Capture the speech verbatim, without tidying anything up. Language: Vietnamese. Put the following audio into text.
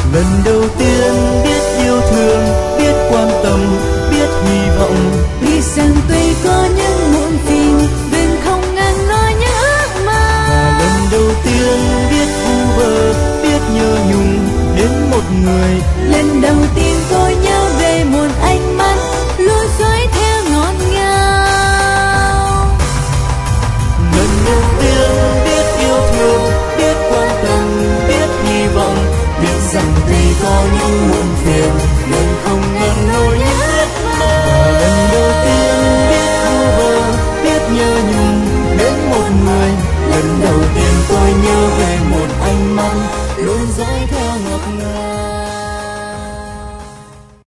Lần đầu tiên biết yêu thương, biết quan tâm, biết hy vọng. Biết rằng tuy có những muộn phiền, đừng không ngừng nói những ước mơ. Và lần đầu tiên biết vu vơ, biết nhớ nhung đến một người. Lần đầu tiên tôi nhớ về một ánh mắt luôn dõi theo ngọt ngào. Lần đầu tiên biết yêu thương, biết quan tâm, biết hy vọng. Biết rằng tuy có những